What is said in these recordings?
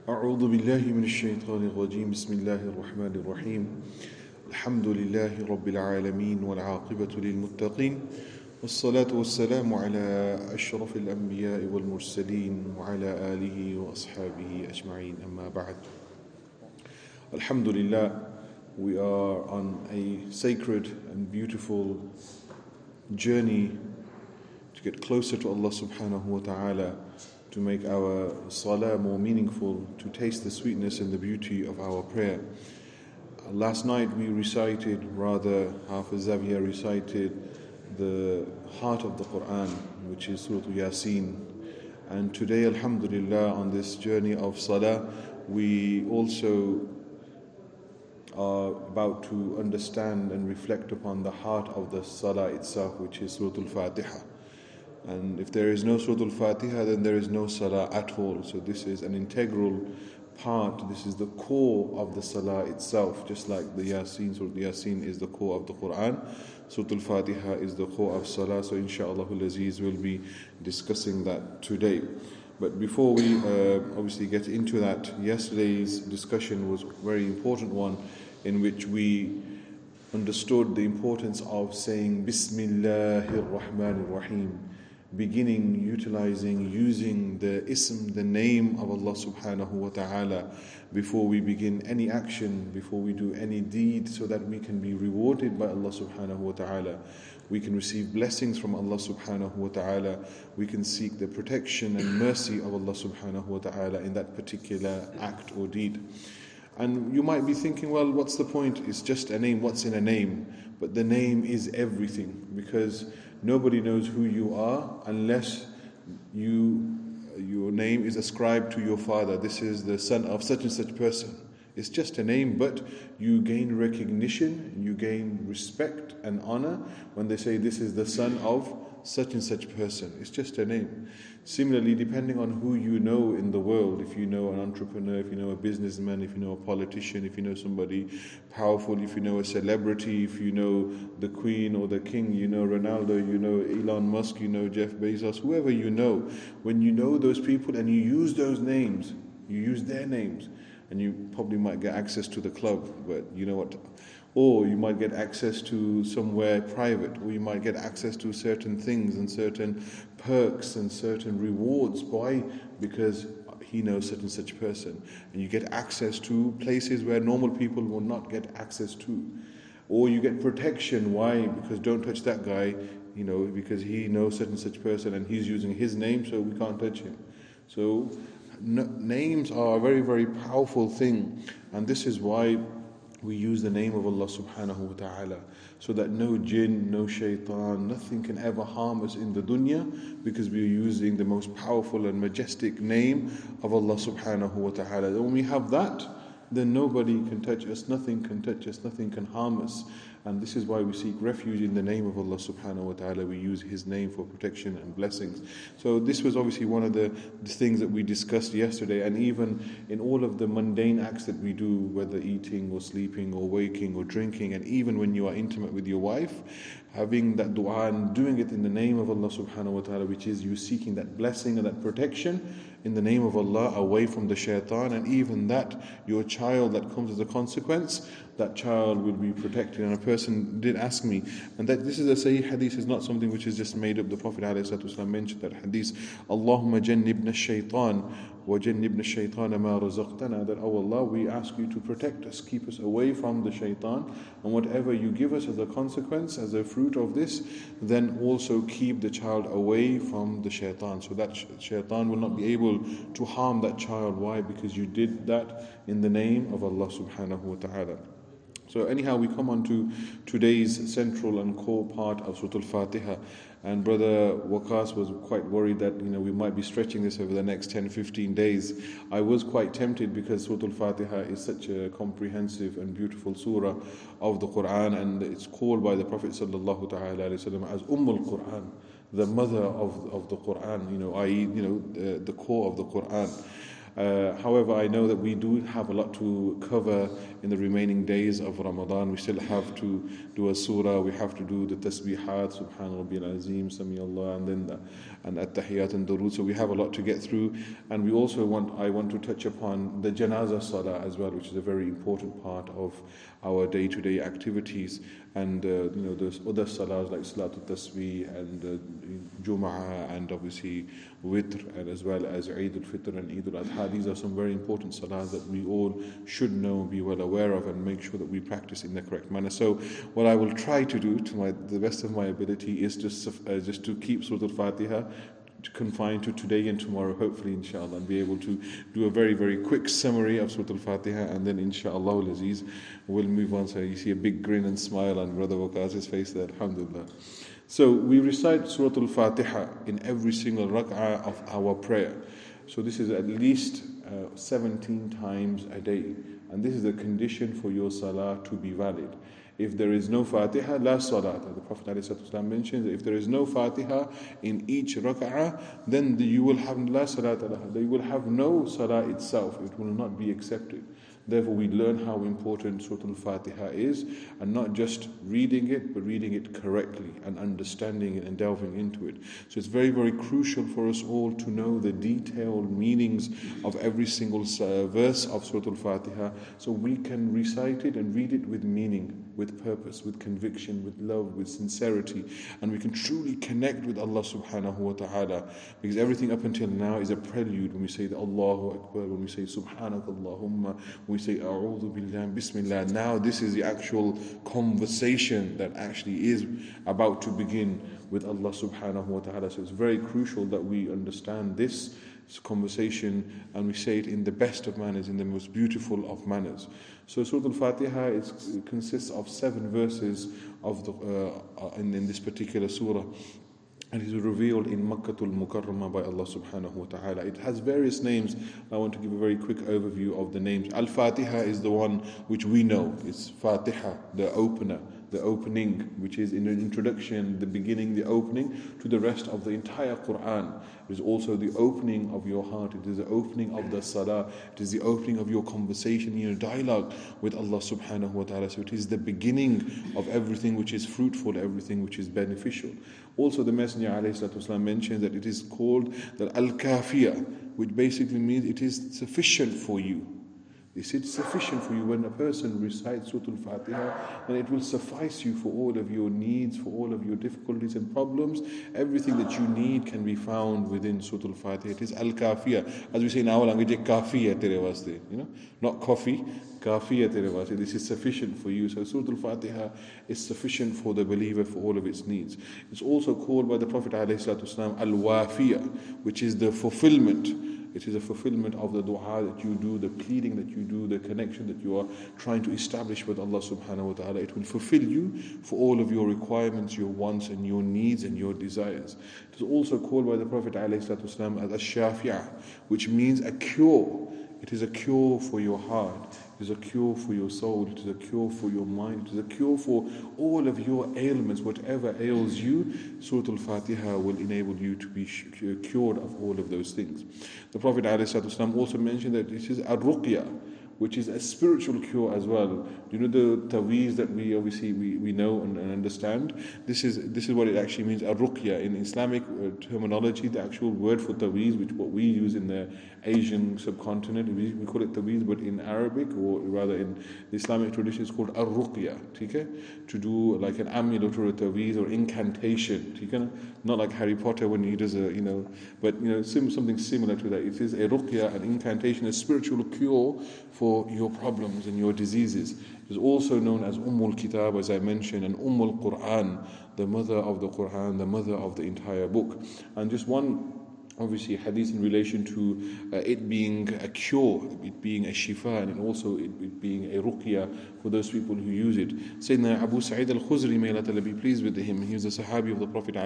أعوذ بالله من الشيطان الرجيم بسم الله الرحمن الرحيم الحمد لله رب العالمين والعاقبة للمتقين والصلاة والسلام على أشرف الأنبياء والمرسلين وعلى آله وأصحابه أجمعين أما بعد. Alhamdulillah, we are on a sacred and beautiful journey to get closer to Allah subhanahu wa ta'ala, to make our salah more meaningful, to taste the sweetness and the beauty of our prayer. Last night we recited, Hafiz Zavia recited the heart of the Quran, which is Surah Yasin. And today, alhamdulillah, on this journey of salah, we also are about to understand and reflect upon the heart of the salah itself, which is Surah Al-Fatiha. And if there is no Surah Al-Fatiha, then there is no salah at all. So this is an integral part, this is the core of the salah itself, just like the Yasin, Surah Yasin is the core of the Quran. Surah Al-Fatiha is the core of salah. So inshaAllah al-Aziz will be discussing that today. But before we obviously get into that, yesterday's discussion was a very important one, in which we understood the importance of saying Bismillahir Rahmanir Rahim, beginning, utilizing, using the ism, the name of Allah subhanahu wa ta'ala before we begin any action, before we do any deed, so that we can be rewarded by Allah subhanahu wa ta'ala. We can receive blessings from Allah subhanahu wa ta'ala. We can seek the protection and mercy of Allah subhanahu wa ta'ala in that particular act or deed. And you might be thinking, well, what's the point? It's just a name. What's in a name? But the name is everything, because nobody knows who you are unless your name is ascribed to your father. This is the son of such and such person. It's just a name, but you gain recognition, you gain respect and honor when they say this is the son of such and such person. It's just a name. Similarly, depending on who you know in the world, if you know an entrepreneur, if you know a businessman, if you know a politician, if you know somebody powerful, if you know a celebrity, if you know the Queen or the King, you know Ronaldo, you know Elon Musk, you know Jeff Bezos, whoever you know, when you know those people and you use those names, you use their names, and you probably might get access to the club, but you know what? Or you might get access to somewhere private, or you might get access to certain things and certain perks and certain rewards. Why? Because he knows such and such person. And you get access to places where normal people will not get access to. Or you get protection. Why? Because don't touch that guy, because he knows such and such person and he's using his name, so we can't touch him. So names are a very, very powerful thing, and this is why we use the name of Allah subhanahu wa ta'ala, so that no jinn, no shaitan, nothing can ever harm us in the dunya, because we are using the most powerful and majestic name of Allah subhanahu wa ta'ala. When we have that, then nobody can touch us, nothing can touch us, nothing can harm us. And this is why we seek refuge in the name of Allah subhanahu wa ta'ala. We use His name for protection and blessings. So this was obviously one of the things that we discussed yesterday. And even in all of the mundane acts that we do, whether eating or sleeping or waking or drinking, and even when you are intimate with your wife, having that dua and doing it in the name of Allah subhanahu wa ta'ala, which is you seeking that blessing and that protection in the name of Allah away from the shaitan. And even that, your child that comes as a consequence, that child will be protected. And a person did ask me, and that this is a Sahih hadith, is not something which is just made up. The Prophet ﷺ mentioned that hadith, Allahumma jannibna shaitan wa jannibna shaitana ma razaqtana, that, oh Allah, we ask you to protect us, keep us away from the shaitan, and whatever you give us as a consequence, as a fruit of this, then also keep the child away from the shaitan, so that shaitan will not be able to harm that child. Why? Because you did that in the name of Allah subhanahu wa ta'ala. So anyhow, we come on to today's central and core part of Surah Al-Fatiha. And Brother Waqas was quite worried that we might be stretching this over the next 10-15 days. I was quite tempted, because Surah Al-Fatiha is such a comprehensive and beautiful surah of the Quran, and it's called by the Prophet sallallahu ta'ala alayhi wa sallam as Quran, the mother of the Quran, i.e. The core of the Quran. However, I know that we do have a lot to cover in the remaining days of Ramadan. We still have to do a surah, we have to do the tasbihat, Subhan Rabbil Azim, Sami Allah, and then and at-tahiyat and durood. So we have a lot to get through. And I want to touch upon the janazah salah as well, which is a very important part of our day-to-day activities. And there's other salahs like Salatul Tasbih and Jum'ah and obviously Witr, and as well as Eid al-Fitr and Eid al-Adha. These are some very important salahs that we all should know, be well aware of, and make sure that we practice in the correct manner. So what I will try to do to the best of my ability is just to keep Surah Al-Fatiha confined to today and tomorrow, hopefully, inshallah, and be able to do a very, very quick summary of Surah Al-Fatiha, and then inshallah al-Aziz, we'll move on. So you see a big grin and smile on Brother Waqas's face there, alhamdulillah. So we recite Surah Al-Fatiha in every single rak'ah of our prayer. So this is at least 17 times a day, and this is a condition for your salah to be valid. If there is no Fatiha, la salat. The Prophet ﷺ mentions that if there is no Fatiha in each rak'ah, then you will have la salat, you will have no salah itself. It will not be accepted. Therefore, we learn how important Surah Al-Fatiha is, and not just reading it, but reading it correctly and understanding it and delving into it. So it's very, very crucial for us all to know the detailed meanings of every single verse of Surah Al-Fatiha, so we can recite it and read it with meaning, with purpose, with conviction, with love, with sincerity, and we can truly connect with Allah subhanahu wa ta'ala, because everything up until now is a prelude. When we say the Allahu Akbar, when we say Subhanak Allahumma, we say A'udhu Billah, Bismillah. Now this is the actual conversation that actually is about to begin with Allah subhanahu wa ta'ala. So it's very crucial that we understand this conversation and we say it in the best of manners, in the most beautiful of manners. So Surah Al-Fatiha consists of 7 verses of in this particular surah. And it is revealed in Makkatul Mukarramah by Allah subhanahu wa ta'ala. It has various names. I want to give a very quick overview of the names. Al-Fatiha is the one which we know. It's Fatiha, the opener, the opening, which is in an introduction, the beginning, the opening to the rest of the entire Quran. It is also the opening of your heart. It is the opening of the salah. It is the opening of your conversation, your dialogue with Allah subhanahu wa ta'ala. So it is the beginning of everything which is fruitful, everything which is beneficial. Also, the Messenger ﷺ mentions that it is called the Al-Kafiyah, which basically means it is sufficient for you. It's sufficient for you. When a person recites Surah Al-Fatiha, then it will suffice you for all of your needs, for all of your difficulties and problems. Everything that you need can be found within Surah Al-Fatiha. It is Al-Kafiyah. As we say in our language, Kafiyah tere vaste. Not coffee, Kafiyah tere vaste. This is sufficient for you. So Surah Al-Fatiha is sufficient for the believer for all of its needs. It's also called by the Prophet ﷺ Al-Wafiyah, which is the fulfillment. It is a fulfillment of the dua that you do, the pleading that you do, the connection that you are trying to establish with Allah subhanahu wa ta'ala. It will fulfill you for all of your requirements, your wants and your needs and your desires. It is also called by the Prophet ﷺ as Ash-Shafi'ah, which means a cure. It is a cure for your heart. It is a cure for your soul. It is a cure for your mind. It is a cure for all of your ailments. Whatever ails you, Surah Al-Fatiha will enable you to be cured of all of those things. The Prophet ﷺ also mentioned that it is a ruqya, which is a spiritual cure as well. You know the taweez that we obviously we know and understand? This is what it actually means, a ruqya. In Islamic terminology, the actual word for taweez, which what we use in the Asian subcontinent, we call it taweez, but in Arabic, or rather in the Islamic tradition, it's called a ruqya. Okay? To do like an amulet or a taweez or incantation. Okay? Not like Harry Potter when he does but something similar to that. It is a ruqya, an incantation, a spiritual cure for your problems and your diseases. It is also known as Kitab, as I mentioned, and Quran, the mother of the Quran, the mother of the entire book. And just one, obviously, hadith in relation to it being a cure, it being a shifa, and also it being a ruqya for those people who use it. Sayyidina Abu Sa'id al-Khudri, may Allah be pleased with him, he was a sahabi of the Prophet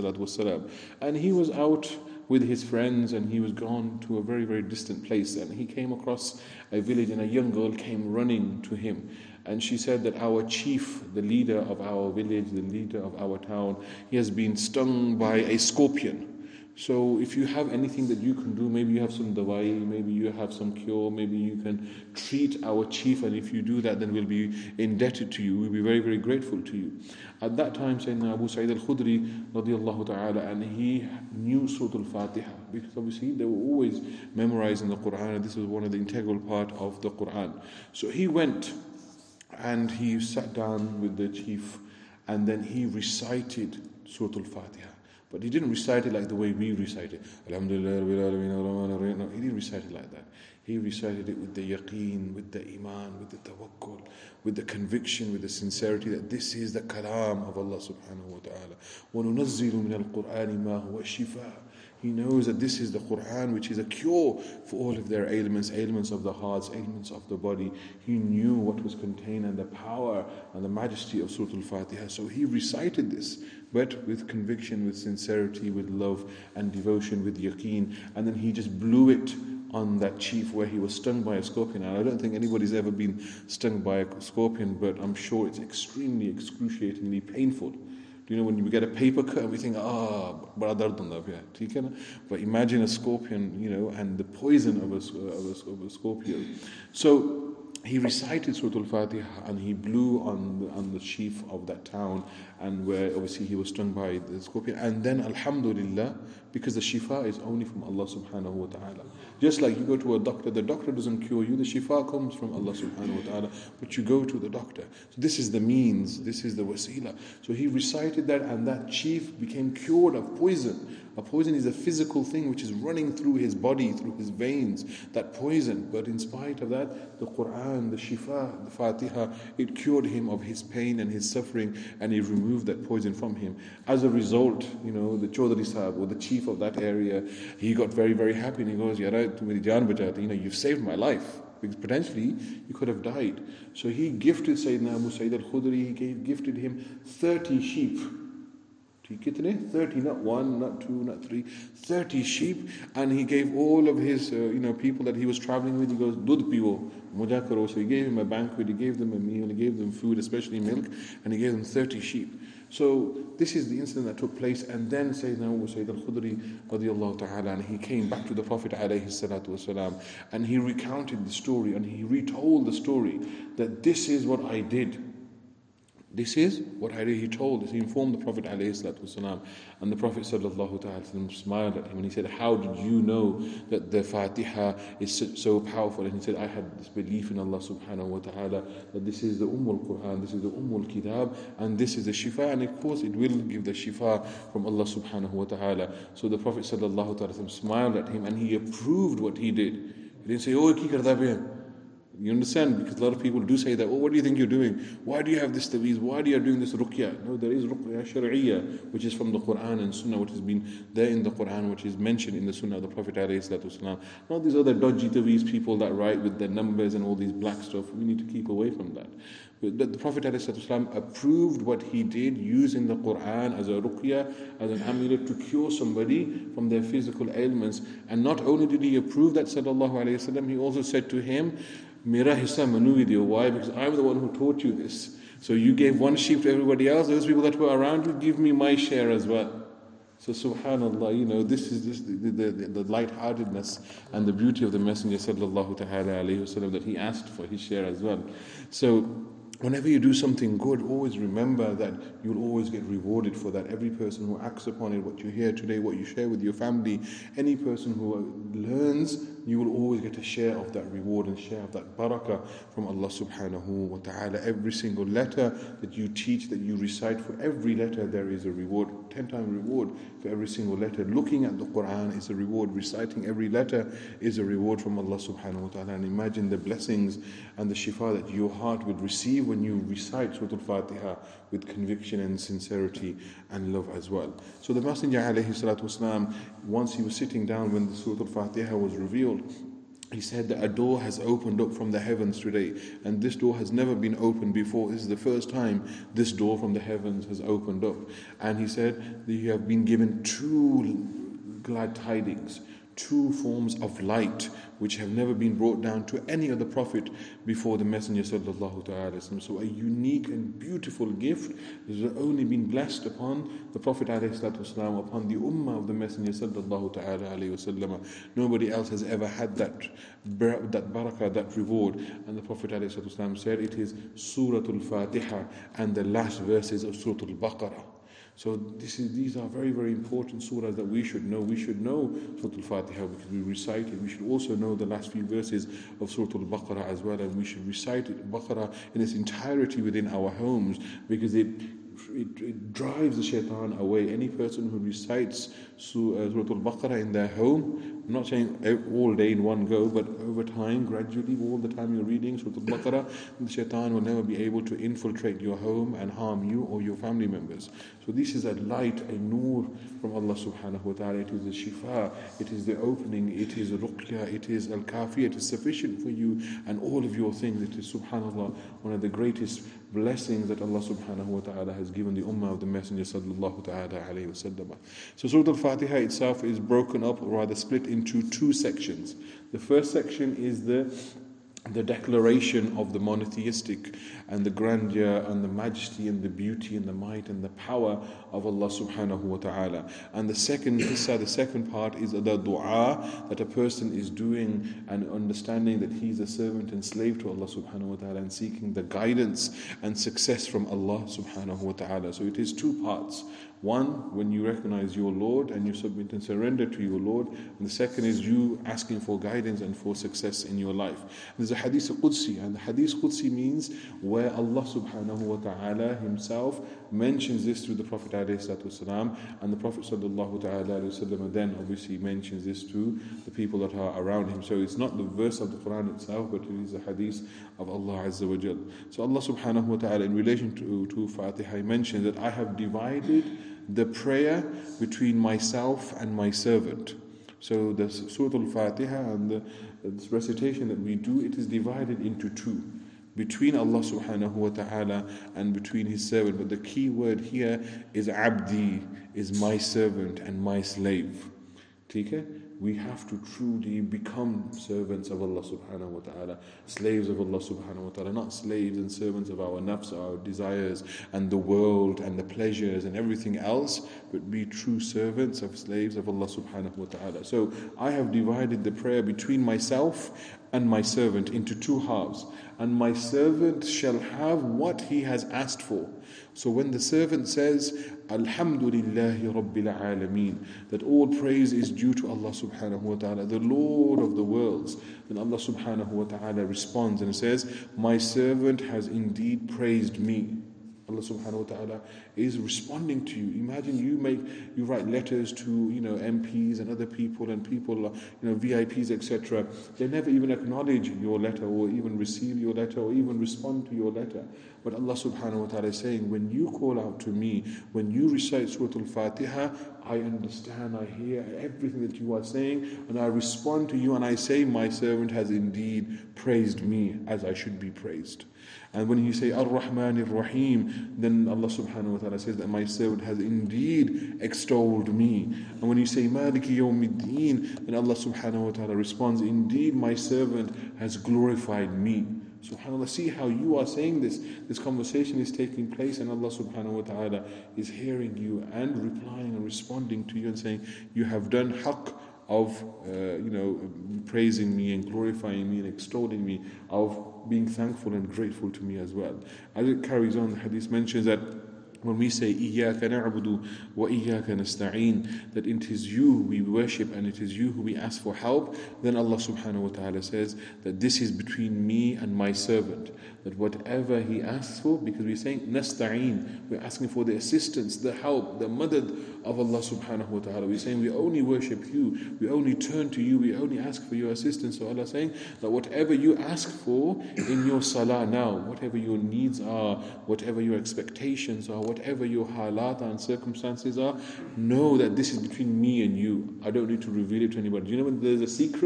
ﷺ, and he was out with his friends and he was gone to a very, very distant place, and he came across a village and a young girl came running to him, and she said that our chief, the leader of our village, the leader of our town, he has been stung by a scorpion. So if you have anything that you can do, maybe you have some dawai, maybe you have some cure, maybe you can treat our chief, and if you do that, then we'll be indebted to you. We'll be very, very grateful to you. At that time, Sayyidina Abu Sa'id al-Khudri radiallahu ta'ala, and he knew Surah Al-Fatiha, because obviously they were always memorizing the Quran, and this was one of the integral part of the Quran. So he went and he sat down with the chief, and then he recited Surah Al-Fatiha. But he didn't recite it like the way we recite it. Alhamdulillah, no, he didn't recite it like that. He recited it with the yaqeen, with the iman, with the tawakkul, with the conviction, with the sincerity that this is the kalam of Allah subhanahu wa ta'ala. وَنُنَزِّلُ مِنَ الْقُرْآنِ مَا هُوَ شِفَاءٌ. He knows that this is the Quran, which is a cure for all of their ailments, ailments of the hearts, ailments of the body. He knew what was contained and the power and the majesty of Surah Al-Fatiha. So he recited this, but with conviction, with sincerity, with love and devotion, with yaqeen. And then he just blew it on that chief where he was stung by a scorpion. And I don't think anybody's ever been stung by a scorpion, but I'm sure it's extremely, excruciatingly painful. Do you know when you get a paper cut and we think, bada dard hunda hai, but imagine a scorpion, and the poison of a scorpion. So he recited Surah Al-Fatiha and he blew on the chief of that town, and where obviously he was stung by the scorpion. And then alhamdulillah, because the shifa is only from Allah subhanahu wa ta'ala. Just like you go to a doctor, the doctor doesn't cure you, the shifa comes from Allah subhanahu wa ta'ala, but you go to the doctor. So this is the means, this is the wasila. So he recited that, and that chief became cured of poison. A poison is a physical thing which is running through his body, through his veins, that poison. But in spite of that, the Quran, the shifa, the Fatiha, it cured him of his pain and his suffering, and it removed that poison from him. As a result, the Chaudhry Sahib, or the chief of that area, he got very, very happy, and he goes, you've saved my life, because potentially you could have died. So he gifted Sayyidina Abu Sa'id al-Khudri, he gifted him 30 sheep. 30, not 1, not 2, not 3, 30 sheep. And he gave all of his people that he was traveling with, he goes, Dudh pivo, muja karo. So he gave him a banquet, he gave them a meal, he gave them food, especially milk, and he gave them 30 sheep. So this is the incident that took place. And then Sayyidina Abu Sa'id al-Khudri radiallahu ta'ala, and he came back to the Prophet alayhi salatu wasalam, and he recounted the story, and he retold the story, that this is what I did. This is what he told us. He informed the Prophet ﷺ, and the Prophet ﷺ smiled at him and he said, how did you know that the Fatiha is so powerful? And he said, I had this belief in Allah subhanahu wa ta'ala that this is the Ummul Quran, this is the Ummul Kitab, and this is the Shifa, and of course it will give the Shifa from Allah subhanahu wa ta'ala. So the Prophet ﷺ smiled at him and he approved what he did. He didn't say, ki karda pe hain? You understand? Because a lot of people do say that, what do you think you're doing? Why do you have this taweez? Why do you doing this ruqya? No, there is ruqya shar'iyya, which is from the Quran and Sunnah, which has been there in the Quran, which is mentioned in the Sunnah of the Prophet ﷺ. Not these other dodgy taweez people that write with their numbers and all these black stuff. We need to keep away from that. But the Prophet ﷺ approved what he did, using the Quran as a ruqya, as an amulet to cure somebody from their physical ailments. And not only did he approve that, sallallahu alayhi wasallam, he also said to him, Mera hissa manu video. Why? Because I'm the one who taught you this. So you gave one sheep to everybody else. Those people that were around you, give me my share as well. So subhanallah, this is the lightheartedness and the beauty of the Messenger sallallahu ta'ala alayhi wasallam, that he asked for his share as well. So whenever you do something good, always remember that you'll always get rewarded for that. Every person who acts upon it, what you hear today, what you share with your family, any person who learns, you will always get a share of that reward and share of that barakah from Allah subhanahu wa ta'ala. Every single letter that you teach, that you recite, for every letter there is a reward, 10-time reward for every single letter. Looking at the Quran is a reward. Reciting every letter is a reward from Allah subhanahu wa ta'ala. And imagine the blessings and the shifa that your heart would receive when you recite Surah Al-Fatiha with conviction and sincerity and love as well. So the Messenger alayhi salatu wasalam, once he was sitting down when the Surah Al-Fatiha was revealed, he said that a door has opened up from the heavens today, and this door has never been opened before. This is the first time this door from the heavens has opened up. And he said that you have been given 2 glad tidings. two forms of light which have never been brought down to any other prophet before the Messenger sallallahu ta'ala alaihi wasallam. So a unique and beautiful gift that has only been blessed upon the Prophet alayhi salatu wasalam, upon the ummah of the Messenger sallallahu ta'ala alaihi wasallam. Nobody else has ever had that barakah, that reward. And the Prophet alayhi salatu wasalam said it is Suratul Fatiha and the last verses of Suratul Baqarah. So these are very, very important surahs that we should know. We should know Surah Al-Fatiha because we recite it. We should also know the last few verses of Surah Al-Baqarah as well, and we should recite Baqarah in its entirety within our homes because it drives the shaitan away. Any person who recites Surah Al-Baqarah in their home, I'm not saying all day in one go, but over time, gradually, all the time you're reading Surah Al-Baqarah, the shaitan will never be able to infiltrate your home and harm you or your family members. So this is a light, a nur from Allah subhanahu wa ta'ala. It is a shifa, it is the opening, it is a ruqya, it is al-kafi, it is sufficient for you and all of your things. It is, subhanallah, one of the greatest blessings that Allah subhanahu wa ta'ala has given the ummah of the Messenger sallallahu ta'ala alayhi wa sallam. So Surah Al-Fatiha itself is broken up, or rather split into two sections. The first section is the declaration of the monotheistic and the grandeur and the majesty and the beauty and the might and the power of Allah subhanahu wa ta'ala. And the second part is the dua that a person is doing and understanding that he is a servant and slave to Allah subhanahu wa ta'ala and seeking the guidance and success from Allah subhanahu wa ta'ala. So it is two parts. One, when you recognize your Lord and you submit and surrender to your Lord. And the second is you asking for guidance and for success in your life. There's a hadith Qudsi, and the hadith Qudsi means where Allah subhanahu wa ta'ala himself mentions this through the Prophet ﷺ, and the Prophet sallallahu ta'ala ﷺ then obviously mentions this to the people that are around him. So it's not the verse of the Quran itself, but it is a hadith of Allah Azza wa Jal. So Allah subhanahu wa ta'ala in relation to Fatiha mentions that I have divided the prayer between myself and my servant. So the Surah Al-Fatiha and this recitation that we do, it is divided into two, between Allah subhanahu wa ta'ala and between his servant. But the key word here is abdi, is my servant and my slave. Okay? We have to truly become servants of Allah subhanahu wa ta'ala, slaves of Allah subhanahu wa ta'ala, not slaves and servants of our nafs, our desires and the world and the pleasures and everything else, but be true servants of slaves of Allah subhanahu wa ta'ala. So I have divided the prayer between myself and my servant into two halves, and my servant shall have what he has asked for. So when the servant says, Alhamdulillahi Rabbil Alameen, that all praise is due to Allah subhanahu wa ta'ala, the Lord of the worlds, then Allah subhanahu wa ta'ala responds and says, my servant has indeed praised me. Allah subhanahu wa ta'ala is responding to you. Imagine you write letters to MPs and other people and people VIPs, etc. They never even acknowledge your letter or even receive your letter or even respond to your letter. But Allah subhanahu wa ta'ala is saying, when you call out to me, when you recite Surah Al-Fatiha, I understand, I hear everything that you are saying, and I respond to you and I say, my servant has indeed praised me as I should be praised. And when you say Ar-Rahman Ar-Rahim, then Allah subhanahu wa ta'ala says that my servant has indeed extolled me. And when you say Maliki Yawmiddin, then Allah subhanahu wa ta'ala responds, indeed my servant has glorified me. SubhanAllah, see how you are saying this. This conversation is taking place and Allah subhanahu wa ta'ala is hearing you and replying and responding to you and saying, you have done haqq of praising me and glorifying me and extolling me, of being thankful and grateful to me as well. As it carries on, the hadith mentions that when we say إِيَّاكَ نَعْبُدُ وَإِيَّاكَ نَسْتَعِينُ, that it is you we worship and it is you who we ask for help, then Allah subhanahu wa ta'ala says that this is between me and my servant, that whatever he asks for, because we're saying nasta'een, we're asking for the assistance, the help, the madad of Allah subhanahu wa ta'ala. We're saying we only worship you, we only turn to you, we only ask for your assistance. So Allah is saying that whatever you ask for in your salah now, whatever your needs are, whatever your expectations are, whatever your halat and circumstances are, know that this is between me and you. I don't need to reveal it to anybody. Do you know when there's a secret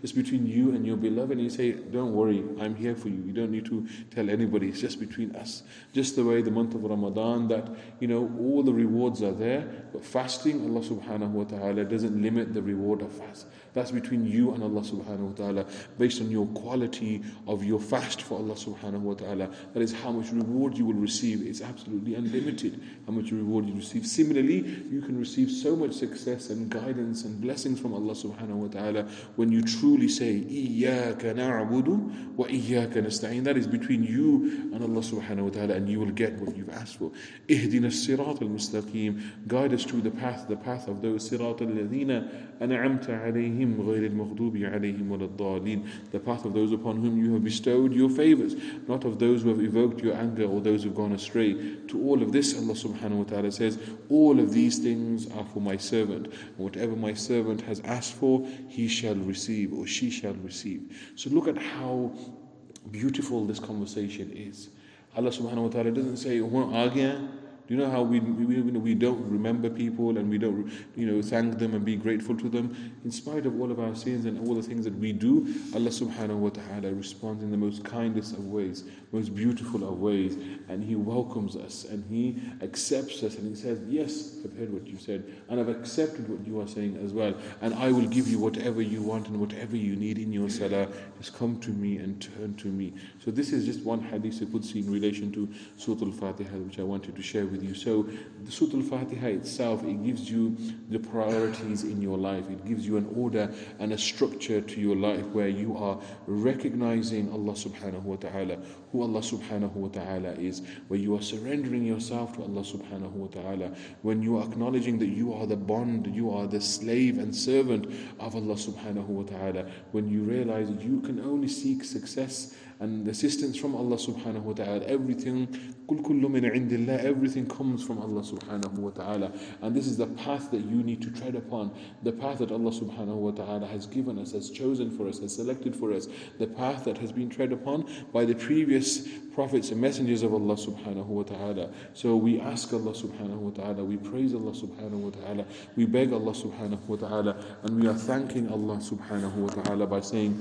just between you and your beloved, and you say, don't worry, I'm here for you. You don't need to tell anybody. It's just between us. Just the way the month of Ramadan, that, all the rewards are there, but fasting, Allah subhanahu wa ta'ala doesn't limit the reward of fast. That's between you and Allah subhanahu wa ta'ala, based on your quality of your fast for Allah subhanahu wa ta'ala. That is how much reward you will receive. It's absolutely unlimited how much reward you receive. Similarly, you can receive so much success and guidance and blessings from Allah subhanahu wa ta'ala when you truly say, إِيَّاكَ نَعْبُدُ وَإِيَّاكَ نَسْتَعِينُ. That is between you and Allah subhanahu wa ta'ala, and you will get what you've asked for. اهدنا الصراط المستقيم. Guide us through the path of those صراط الذين أنعمت عليهم غير المغضوب عليهم ولا الضالين. The path of those upon whom you have bestowed your favors, not of those who have evoked your anger or those who have gone astray. To all of this, Allah subhanahu wa ta'ala says, all of these things are for my servant. Whatever my servant has asked for, he shall receive, or she shall receive. So look at how beautiful this conversation is. Allah subhanahu wa ta'ala doesn't say, do you know how we don't remember people, and we don't thank them and be grateful to them? In spite of all of our sins and all the things that we do, Allah subhanahu wa ta'ala responds in the most kindest of ways, most beautiful of ways, and He welcomes us and He accepts us, and He says, yes, I've heard what you said, and I've accepted what you are saying as well, and I will give you whatever you want and whatever you need in your salah. Just come to me and turn to me. So this is just one hadith Qudsi in relation to Surah Al-Fatiha, which I wanted to share with you. So the Surah Al-Fatiha itself, it gives you the priorities in your life. It gives you an order and a structure to your life where you are recognizing Allah subhanahu wa ta'ala, who Allah subhanahu wa ta'ala is, where you are surrendering yourself to Allah subhanahu wa ta'ala, when you are acknowledging that you are the bond, you are the slave and servant of Allah subhanahu wa ta'ala, when you realize that you can only seek success and assistance from Allah subhanahu wa ta'ala. Everything, قُلْ كُلُّ مِنْ عِنْدِ اللَّهِ, everything comes from Allah subhanahu wa ta'ala. And this is the path that you need to tread upon, the path that Allah subhanahu wa ta'ala has given us, has chosen for us, has selected for us, the path that has been tread upon by the previous prophets and messengers of Allah subhanahu wa ta'ala. So we ask Allah subhanahu wa ta'ala, we praise Allah subhanahu wa ta'ala, we beg Allah subhanahu wa ta'ala, and we are thanking Allah subhanahu wa ta'ala by saying,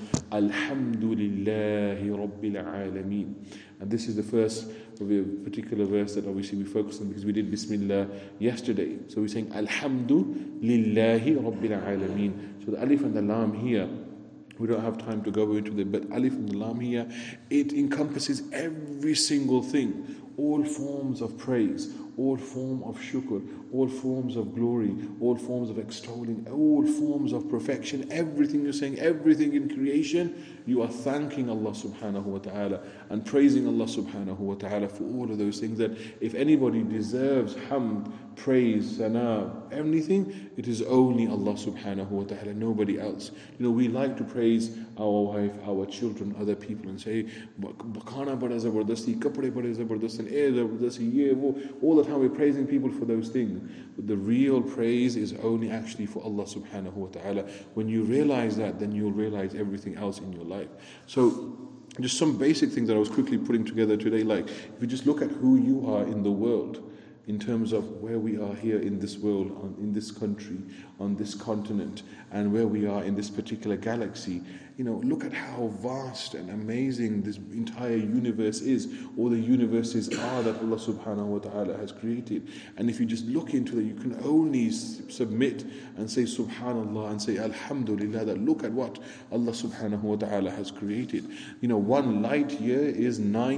Alhamdulillahi Rabbil Alameen. And this is the first of a particular verse that obviously we focus on because we did Bismillah yesterday. So we're saying Alhamdulillahi Rabbil Alameen. So the alif and the lam here, we don't have time to go into it, but alif and the lam here, it encompasses every single thing, all forms of praise, all form of shukr, all forms of glory, all forms of extolling, all forms of perfection, everything you're saying, everything in creation, you are thanking Allah subhanahu wa ta'ala and praising Allah subhanahu wa ta'ala for all of those things. That if anybody deserves hamd, praise, sana, anything, it is only Allah subhanahu wa ta'ala, nobody else. We like to praise our wife, our children, other people, and say, "Khana bada zabardasti, kapde bade zabardast, and air zabardasti, ye wo." All the time we're praising people for those things. But the real praise is only actually for Allah subhanahu wa ta'ala. When you realize that, then you'll realize everything else in your life. So just some basic things that I was quickly putting together today, like if you just look at who you are in the world, in terms of where we are here in this world, in this country, on this continent, and where we are in this particular galaxy, look at how vast and amazing this entire universe is, or the universes are that Allah subhanahu wa ta'ala has created. And if you just look into that, you can only submit and say subhanallah and say alhamdulillah, that look at what Allah subhanahu wa ta'ala has created. 1 light year is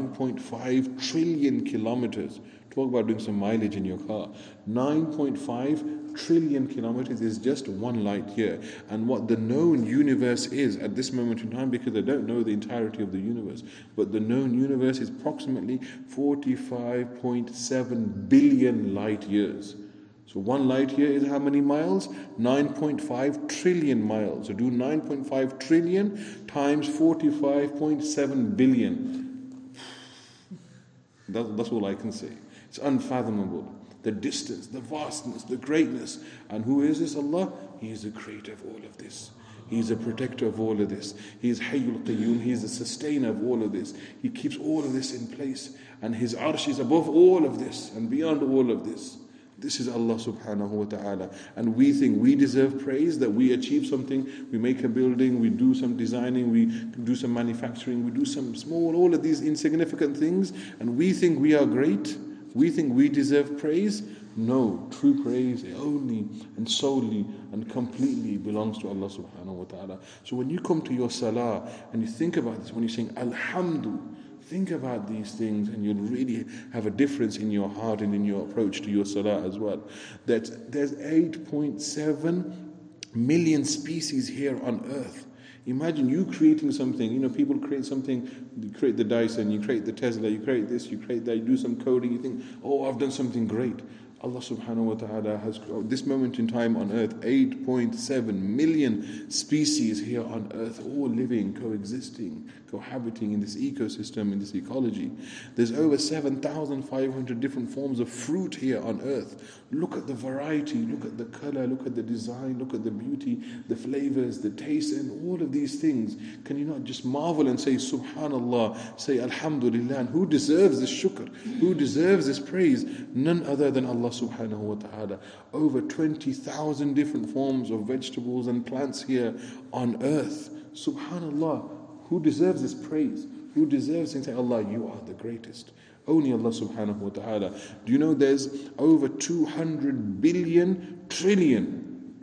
9.5 trillion kilometers. Talk about doing some mileage in your car. 9.5 trillion kilometers is just 1 light year. And what the known universe is at this moment in time, because I don't know the entirety of the universe, but the known universe is approximately 45.7 billion light years. So 1 light year is how many miles? 9.5 trillion miles. So do 9.5 trillion times 45.7 billion. That's all I can say. It's unfathomable. The distance, the vastness, the greatness. And who is this Allah? He is the creator of all of this. He is the protector of all of this. He is Hayyul Qayyum. He is the sustainer of all of this. He keeps all of this in place. And His arsh is above all of this and beyond all of this. This is Allah subhanahu wa ta'ala. And we think we deserve praise, that we achieve something, we make a building, we do some designing, we do some manufacturing, we do some small, all of these insignificant things, and we think we are great, we think we deserve praise. No, true praise only and solely and completely belongs to Allah subhanahu wa ta'ala. So when you come to your salah and you think about this, when you're saying Alhamdulillah, think about these things and you'll really have a difference in your heart and in your approach to your salah as well. That there's 8.7 million species here on earth. Imagine you creating something. People create something, you create the Dyson, you create the Tesla, you create this, you create that, you do some coding, you think, oh, I've done something great. Allah subhanahu wa ta'ala has, at this moment in time on earth, 8.7 million species here on earth, all living, coexisting, cohabiting in this ecosystem, in this ecology. There's over 7,500 different forms of fruit here on earth. Look at the variety, look at the color, look at the design, look at the beauty, the flavors, the taste, and all of these things. Can you not just marvel and say subhanallah, say alhamdulillah? And who deserves this shukr? Who deserves this praise? None other than Allah subhanahu wa ta'ala. Over 20,000 different forms of vegetables and plants here on earth. Subhanallah, who deserves this praise? Who deserves it? Say, Allah, you are the greatest. Only Allah subhanahu wa ta'ala. Do you know there's over 200 billion trillion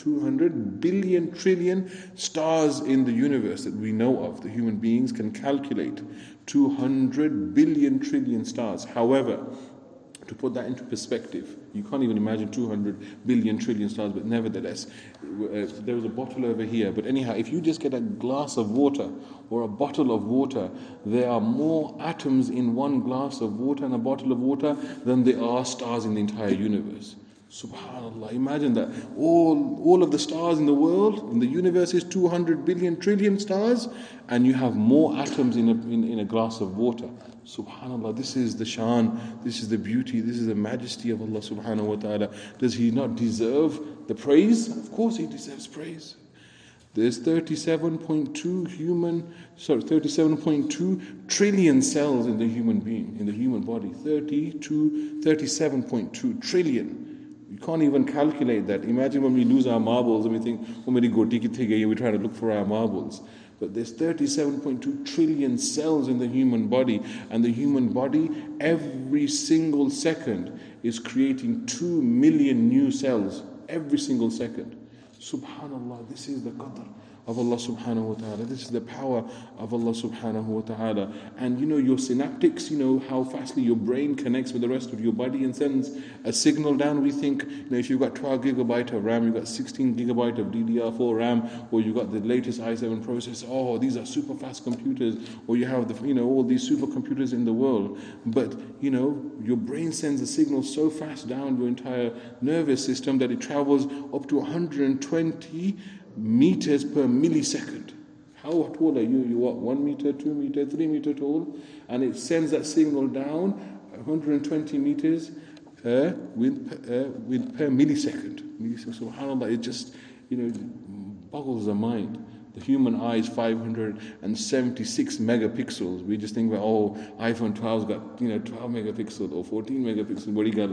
stars in the universe that we know of, the human beings can calculate. 200 billion trillion stars. However, to put that into perspective, you can't even imagine 200 billion trillion stars, but nevertheless, there was a bottle over here. But anyhow, if you just get a glass of water or a bottle of water, there are more atoms in one glass of water and a bottle of water than there are stars in the entire universe. Subhanallah, imagine that. All of the stars in the world, in the universe, is 200 billion trillion stars, and you have more atoms in a glass of water. Subhanallah, this is the shan, this is the beauty, this is the majesty of Allah subhanahu wa ta'ala. Does He not deserve the praise? Of course He deserves praise. There's 37.2 trillion cells in the human being, in the human body. 37.2 trillion. You can't even calculate that. Imagine when we lose our marbles and we think, we're trying to look for our marbles. But there's 37.2 trillion cells in the human body, and the human body every single second is creating 2 million new cells every single second. Subhanallah, this is the qadr of Allah subhanahu wa ta'ala. This is the power of Allah subhanahu wa ta'ala. And your synaptics, how fastly your brain connects with the rest of your body and sends a signal down. We think, if you've got 12 gigabyte of RAM, you've got 16 gigabyte of DDR4 RAM, or you've got the latest i7 processor, oh, these are super fast computers, or you have all these supercomputers in the world. But, your brain sends a signal so fast down your entire nervous system that it travels up to 120 meters per millisecond. How tall are you? You're 1 meter, 2 meter, 3 meter tall, and it sends that signal down 120 meters with per millisecond. Subhanallah, it just boggles the mind. The human eye is 576 megapixels. We just think about, iPhone 12's got 12 megapixels or 14 megapixels. What do you got?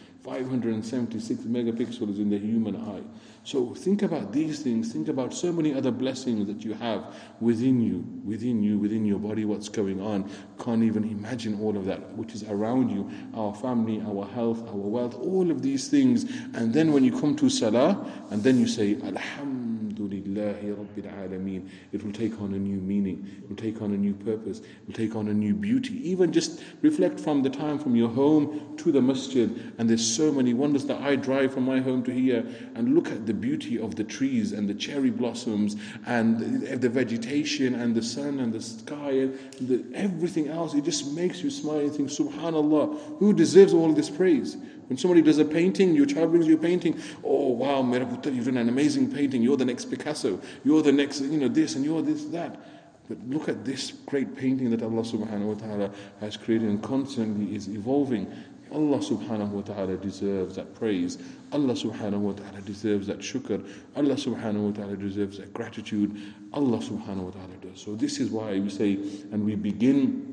576 megapixels in the human eye. So think about these things. Think about so many other blessings that you have within you, within your body, what's going on. Can't even imagine all of that, which is around you, our family, our health, our wealth, all of these things. And then when you come to salah, and then you say, Alhamdulillahi Rabbil Alameen, it will take on a new meaning, it will take on a new purpose, it will take on a new beauty. Even just reflect from the time from your home to the masjid, and there's so many wonders that I drive from my home to here, and look at the beauty of the trees and the cherry blossoms and the vegetation and the sun and the sky and everything else. It just makes you smile and think, Subhanallah, who deserves all this praise? When somebody does a painting, your child brings you a painting, oh wow, Mera Putra, you've done an amazing painting, you're the next Picasso, you're the next, this and you're this, that. But look at this great painting that Allah subhanahu wa ta'ala has created and constantly is evolving. Allah subhanahu wa ta'ala deserves that praise. Allah subhanahu wa ta'ala deserves that shukr. Allah subhanahu wa ta'ala deserves that gratitude. Allah subhanahu wa ta'ala does. So this is why we say, and we begin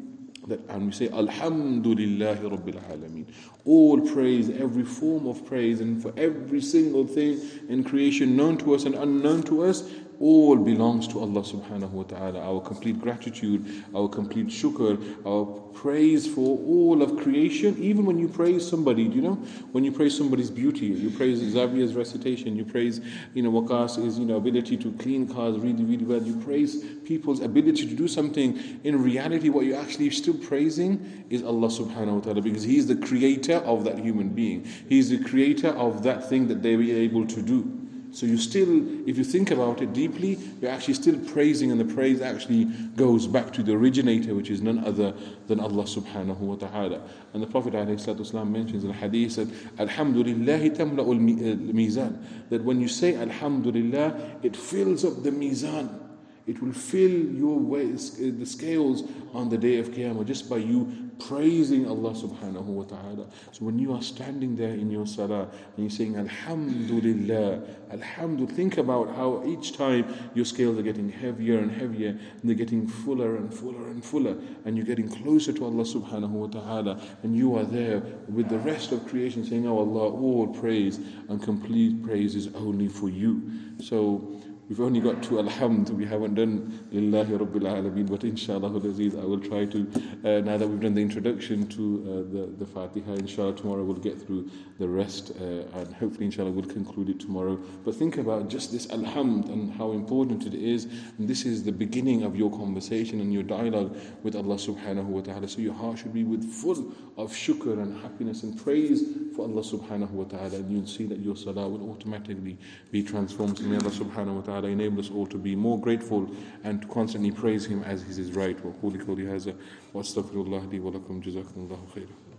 And we say, Alhamdulillahi Rabbil Alameen. All praise, every form of praise, and for every single thing in creation, known to us and unknown to us, all belongs to Allah subhanahu wa ta'ala. Our complete gratitude, our complete shukr, our praise for all of creation. Even when you praise somebody, when you praise somebody's beauty, you praise Xavier's recitation, you praise, Waqas' ability to clean cars really, really well, you praise people's ability to do something. In reality, what you're actually still praising is Allah subhanahu wa ta'ala, because He's the creator of that human being. He's the creator of that thing that they were able to do. So you still, if you think about it deeply, you're actually still praising, and the praise actually goes back to the originator, which is none other than Allah subhanahu wa ta'ala. And the Prophet ﷺ mentions in the hadith that Alhamdulillahi tamla'ul mizan, that when you say Alhamdulillah, it fills up the mizan. It will fill your ways, the scales on the day of Qiyamah, just by you praising Allah subhanahu wa ta'ala. So when you are standing there in your salah and you're saying Alhamdulillah, Alhamdulillah, think about how each time your scales are getting heavier and heavier, and they're getting fuller and fuller and fuller, and you're getting closer to Allah subhanahu wa ta'ala, and you are there with the rest of creation saying, oh Allah, all praise and complete praise is only for you. So we've only got to Alhamd, we haven't done Lillahi Rabbil Alameen, but inshallah al-Aziz, I will try to, now that we've done the introduction to the Fatiha, inshallah tomorrow we'll get through the rest, and hopefully inshallah we'll conclude it tomorrow. But think about just this Alhamd and how important it is, and this is the beginning of your conversation and your dialogue with Allah subhanahu wa ta'ala. So your heart should be full of shukr and happiness and praise for Allah subhanahu wa ta'ala, and you'll see that your salah will automatically be transformed. So may Allah subhanahu wa ta'ala enable us all to be more grateful and to constantly praise Him as He is right. وَقُولِ قَوْلِي هَذَا وَأَسْتَغْفِرُ اللَّهَ لِي وَلَكُمْ جَزَاكُمُ اللَّهُ خَيْرًا.